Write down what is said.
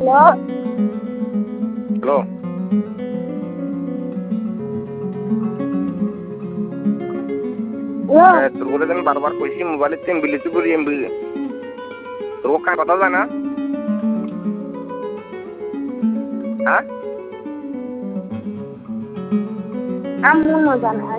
hello তোর বলে আমি বারবার কইছি মোবাইলের টেম বিলিতি করি এমবি তোর কার কথা যায় না হ্যাঁ আম্মু জানা